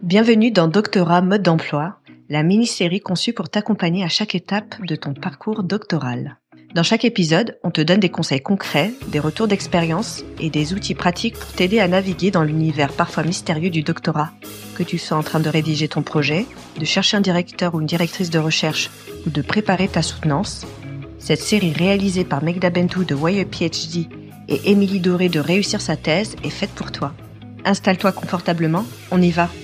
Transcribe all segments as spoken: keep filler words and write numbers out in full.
Bienvenue dans Doctorat Mode d'emploi, la mini-série conçue pour t'accompagner à chaque étape de ton parcours doctoral. Dans chaque épisode, on te donne des conseils concrets, des retours d'expérience et des outils pratiques pour t'aider à naviguer dans l'univers parfois mystérieux du doctorat. Que tu sois en train de rédiger ton projet, de chercher un directeur ou une directrice de recherche ou de préparer ta soutenance, cette série réalisée par Megda Bentou de Why a PhD et Émilie Doré de Réussir sa thèse est faite pour toi. Installe-toi confortablement, on y va.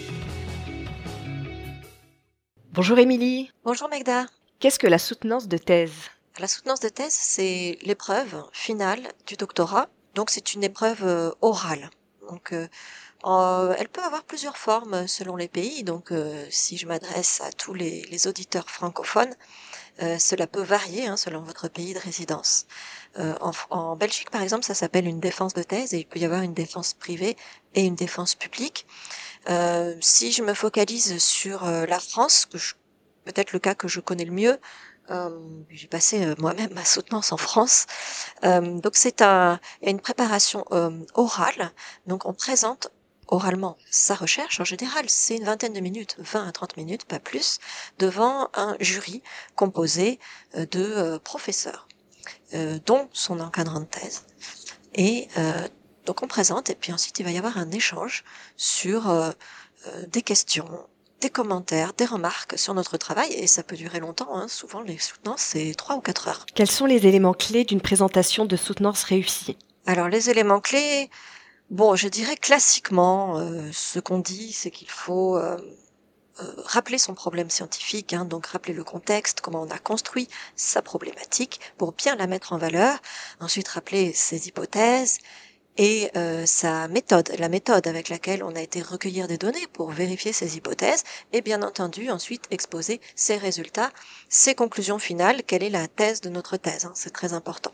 Bonjour Émilie. Bonjour Megda. Qu'est-ce que la soutenance de thèse ? La soutenance de thèse, c'est l'épreuve finale du doctorat. Donc c'est une épreuve euh, orale. Donc euh, euh, elle peut avoir plusieurs formes selon les pays. Donc euh, si je m'adresse à tous les, les auditeurs francophones, euh, cela peut varier hein, selon votre pays de résidence. Euh, en, en Belgique par exemple, ça s'appelle une défense de thèse et il peut y avoir une défense privée et une défense publique. Euh, si je me focalise sur euh, la France, que je, peut-être le cas que je connais le mieux, euh, j'ai passé euh, moi-même ma soutenance en France. Euh, donc c'est un, il y a une préparation euh, orale. Donc on présente oralement sa recherche. En général, c'est une vingtaine de minutes, vingt à trente minutes, pas plus, devant un jury composé euh, de euh, professeurs, euh, dont son encadrant de thèse. Et euh, donc on présente et puis ensuite il va y avoir un échange sur euh, euh, des questions, des commentaires, des remarques sur notre travail et ça peut durer longtemps. Hein. Souvent les soutenances c'est trois ou quatre heures. Quels sont les éléments clés d'une présentation de soutenance réussie ? Alors les éléments clés, bon je dirais classiquement euh, ce qu'on dit c'est qu'il faut euh, euh, rappeler son problème scientifique, hein, donc rappeler le contexte, comment on a construit sa problématique pour bien la mettre en valeur, ensuite rappeler ses hypothèses, et euh, sa méthode, la méthode avec laquelle on a été recueillir des données pour vérifier ces hypothèses, et bien entendu ensuite exposer ses résultats, ses conclusions finales, quelle est la thèse de notre thèse, hein, c'est très important.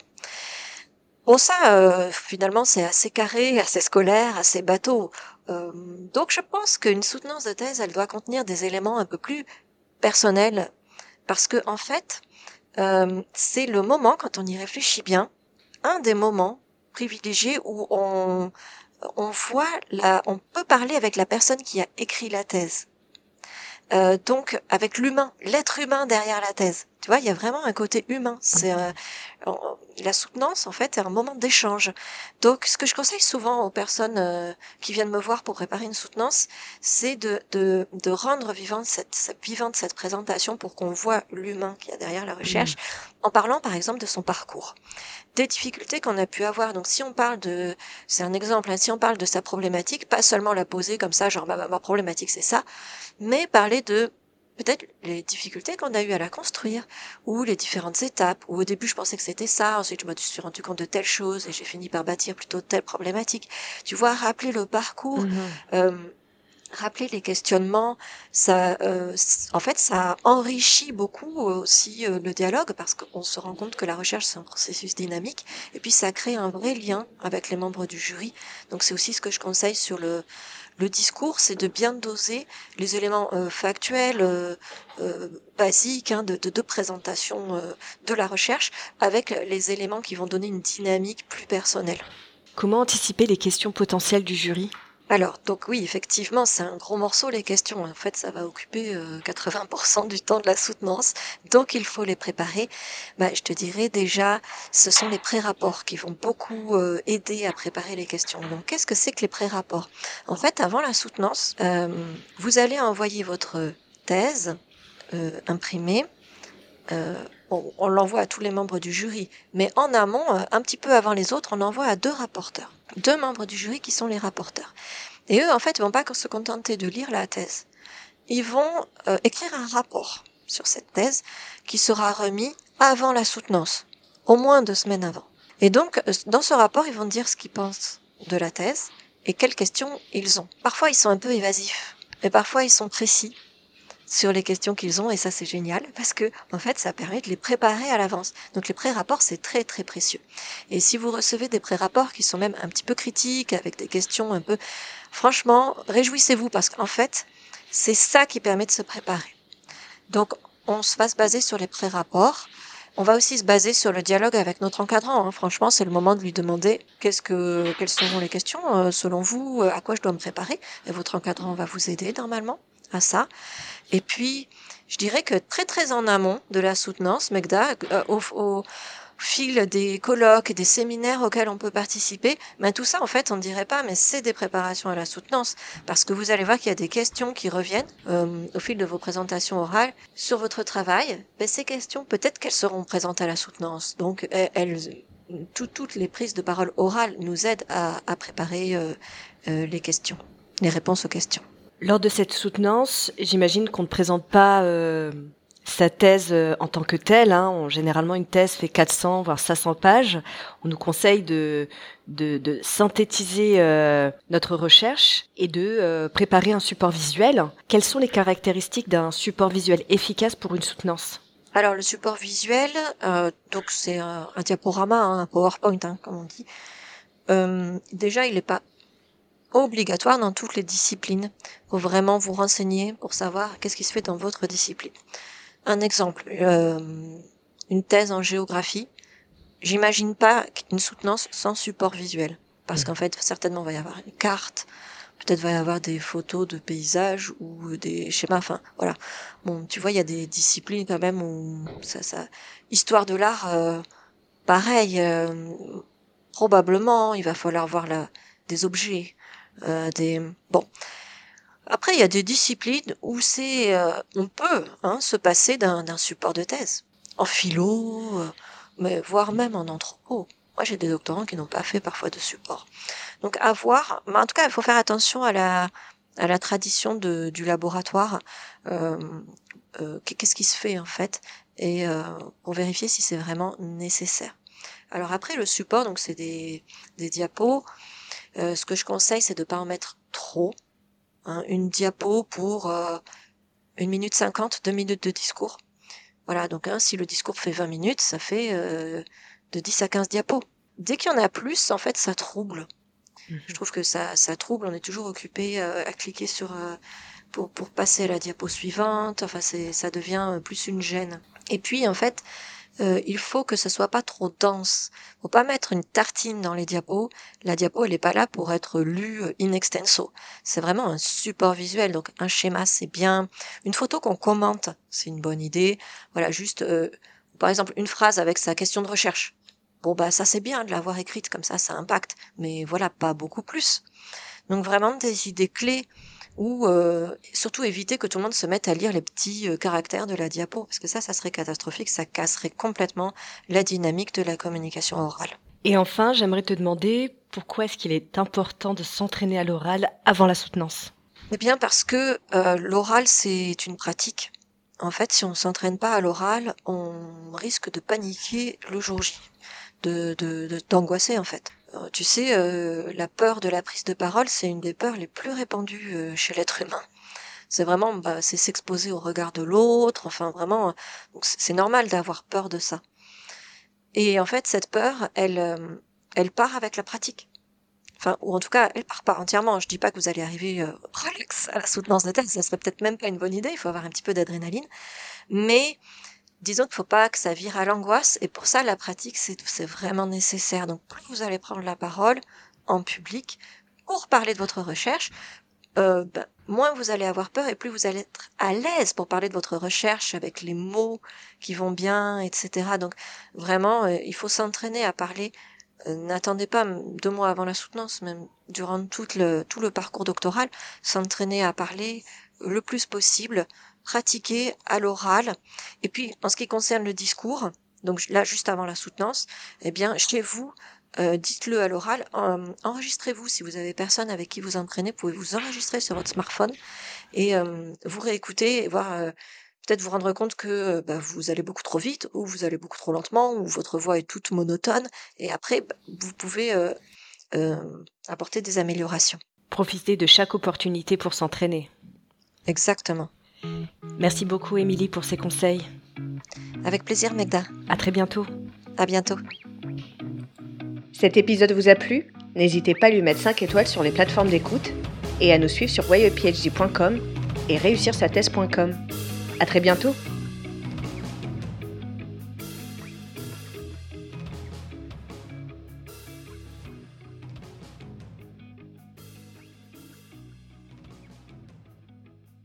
Bon ça, euh, finalement c'est assez carré, assez scolaire, assez bateau, euh, donc je pense qu'une soutenance de thèse, elle doit contenir des éléments un peu plus personnels, parce que en fait, euh, c'est le moment, quand on y réfléchit bien, un des moments privilégié où on, on voit la, on peut parler avec la personne qui a écrit la thèse. Euh, donc avec l'humain, l'être humain derrière la thèse. Tu vois, il y a vraiment un côté humain. C'est euh, la soutenance en fait est un moment d'échange. Donc ce que je conseille souvent aux personnes euh, qui viennent me voir pour préparer une soutenance, c'est de, de, de rendre vivante cette, cette vivante cette présentation pour qu'on voit l'humain qui y a derrière la recherche, mmh. en parlant par exemple de son parcours, des difficultés qu'on a pu avoir. Donc si on parle de, c'est un exemple, hein, si on parle de sa problématique, pas seulement la poser comme ça, genre ma, ma problématique c'est ça, mais parler de peut-être les difficultés qu'on a eu à la construire, ou les différentes étapes, où au début je pensais que c'était ça, ensuite je me suis rendu compte de telle chose, et j'ai fini par bâtir plutôt telle problématique. Tu vois, rappeler le parcours, mmh. euh, rappeler les questionnements, ça, euh, en fait, ça enrichit beaucoup aussi euh, le dialogue parce qu'on se rend compte que la recherche c'est un processus dynamique et puis ça crée un vrai lien avec les membres du jury. Donc c'est aussi ce que je conseille sur le le discours, c'est de bien doser les éléments euh, factuels, euh, euh, basiques hein, de, de, de présentation euh, de la recherche avec les éléments qui vont donner une dynamique plus personnelle. Comment anticiper les questions potentielles du jury ? Alors, donc oui, effectivement, c'est un gros morceau, les questions. En fait, ça va occuper euh, quatre-vingts pour cent du temps de la soutenance. Donc, il faut les préparer. Bah, je te dirais déjà, ce sont les pré-rapports qui vont beaucoup euh, aider à préparer les questions. Donc, qu'est-ce que c'est que les pré-rapports ? En fait, avant la soutenance, euh, vous allez envoyer votre thèse euh, imprimée. Euh, on, on l'envoie à tous les membres du jury, mais en amont, euh, un petit peu avant les autres, on l'envoie à deux rapporteurs, deux membres du jury qui sont les rapporteurs. Et eux, en fait, ils vont pas se contenter de lire la thèse. Ils vont euh, écrire un rapport sur cette thèse qui sera remis avant la soutenance, au moins deux semaines avant. Et donc, dans ce rapport, ils vont dire ce qu'ils pensent de la thèse et quelles questions ils ont. Parfois, ils sont un peu évasifs, mais parfois, ils sont précis sur les questions qu'ils ont, et ça c'est génial parce que en fait ça permet de les préparer à l'avance. Donc les pré-rapports c'est très très précieux. Et si vous recevez des pré-rapports qui sont même un petit peu critiques avec des questions un peu, franchement réjouissez-vous parce qu'en fait c'est ça qui permet de se préparer. Donc on va se baser sur les pré-rapports. On va aussi se baser sur le dialogue avec notre encadrant, hein. Franchement, c'est le moment de lui demander qu'est-ce que, quelles seront les questions, euh, selon vous, euh, à quoi je dois me préparer. Et votre encadrant va vous aider normalement à ça. Et puis, je dirais que très très en amont de la soutenance, Megda, euh, au, au fil des colloques et des séminaires auxquels on peut participer, ben tout ça en fait on ne dirait pas, mais c'est des préparations à la soutenance, parce que vous allez voir qu'il y a des questions qui reviennent euh, au fil de vos présentations orales sur votre travail. Ben, ces questions, peut-être qu'elles seront présentes à la soutenance, donc elles, tout, toutes les prises de parole orales nous aident à, à préparer euh, euh, les questions, les réponses aux questions. Lors de cette soutenance, j'imagine qu'on ne présente pas euh, sa thèse euh, en tant que telle. Hein. On, généralement, une thèse fait quatre cents, voire cinq cents pages. On nous conseille de, de, de synthétiser euh, notre recherche et de euh, préparer un support visuel. Quelles sont les caractéristiques d'un support visuel efficace pour une soutenance ? Alors, le support visuel, euh, donc c'est un, un diaporama, hein, un PowerPoint, hein, comme on dit. Euh, déjà, il n'est pas obligatoire dans toutes les disciplines. Il faut vraiment vous renseigner pour savoir qu'est-ce qui se fait dans votre discipline. Un exemple, euh, une thèse en géographie. J'imagine pas une soutenance sans support visuel. Parce qu'en fait, certainement, il va y avoir une carte, peut-être va y avoir des photos de paysages ou des schémas, enfin, voilà. Bon, tu vois, il y a des disciplines quand même où ça, ça, histoire de l'art, euh, pareil, euh, probablement, il va falloir voir la, des objets, euh, des, bon. Après, il y a des disciplines où c'est, euh, on peut, hein, se passer d'un, d'un support de thèse. En philo, euh, mais voire même en anthropo. Moi, j'ai des doctorants qui n'ont pas fait parfois de support. Donc, à voir. Mais en tout cas, il faut faire attention à la, à la tradition de, du laboratoire. Euh, euh, qu'est-ce qui se fait, en fait, et euh, pour vérifier si c'est vraiment nécessaire. Alors après, le support, donc c'est des, des diapos. Euh, ce que je conseille, c'est de pas en mettre trop. Hein, une diapo pour euh, une minute cinquante, deux minutes de discours. Voilà, donc hein, si le discours fait vingt minutes, ça fait euh, de dix à quinze diapos. Dès qu'il y en a plus, en fait, ça trouble. Mmh. Je trouve que ça, ça trouble, on est toujours occupé euh, à cliquer sur euh, pour, pour passer à la diapo suivante, enfin c'est, ça devient plus une gêne. Et puis en fait, euh, il faut que ce soit pas trop dense. Faut pas mettre une tartine dans les diapos. La diapo, elle est pas là pour être lue in extenso. C'est vraiment un support visuel. Donc un schéma, c'est bien. Une photo qu'on commente, c'est une bonne idée. Voilà, juste euh, par exemple une phrase avec sa question de recherche. Bon bah ça c'est bien de l'avoir écrite comme ça, ça impacte. Mais voilà, pas beaucoup plus. Donc vraiment des idées clés. Ou euh, surtout éviter que tout le monde se mette à lire les petits euh, caractères de la diapo, parce que ça, ça serait catastrophique, ça casserait complètement la dynamique de la communication orale. Et enfin, j'aimerais te demander pourquoi est-ce qu'il est important de s'entraîner à l'oral avant la soutenance ? Eh bien parce que euh, l'oral, c'est une pratique. En fait, si on ne s'entraîne pas à l'oral, on risque de paniquer le jour J, de, de, de, d'angoisser en fait. Euh, tu sais, euh, la peur de la prise de parole, c'est une des peurs les plus répandues euh, chez l'être humain. C'est vraiment, bah, c'est s'exposer au regard de l'autre, enfin vraiment, donc c'est normal d'avoir peur de ça. Et en fait, cette peur, elle, euh, elle part avec la pratique. Enfin, ou en tout cas, elle part pas entièrement. Je dis pas que vous allez arriver euh, relax à la soutenance de thèse, ça serait peut-être même pas une bonne idée, il faut avoir un petit peu d'adrénaline. Mais disons qu'il ne faut pas que ça vire à l'angoisse, et pour ça, la pratique, c'est, c'est vraiment nécessaire. Donc, plus vous allez prendre la parole en public pour parler de votre recherche, euh, ben, moins vous allez avoir peur et plus vous allez être à l'aise pour parler de votre recherche avec les mots qui vont bien, et cetera. Donc, vraiment, euh, il faut s'entraîner à parler. Euh, n'attendez pas deux mois avant la soutenance, même durant tout le, tout le parcours doctoral, s'entraîner à parler le plus possible, pratiquer à l'oral. Et puis, en ce qui concerne le discours, donc là, juste avant la soutenance, eh bien, chez vous, euh, dites-le à l'oral, euh, enregistrez-vous. Si vous avez personne avec qui vous entraînez, vous pouvez vous enregistrer sur votre smartphone et euh, vous réécouter et voir, euh, peut-être vous rendre compte que euh, bah, vous allez beaucoup trop vite ou vous allez beaucoup trop lentement ou votre voix est toute monotone. Et après, bah, vous pouvez euh, euh, apporter des améliorations. Profiter de chaque opportunité pour s'entraîner. Exactement. Merci beaucoup, Émilie, pour ces conseils. Avec plaisir, Megda. À très bientôt. À bientôt. Cet épisode vous a plu ? N'hésitez pas à lui mettre cinq étoiles sur les plateformes d'écoute et à nous suivre sur y e p h d point com et réussir sa thèse point com. À très bientôt.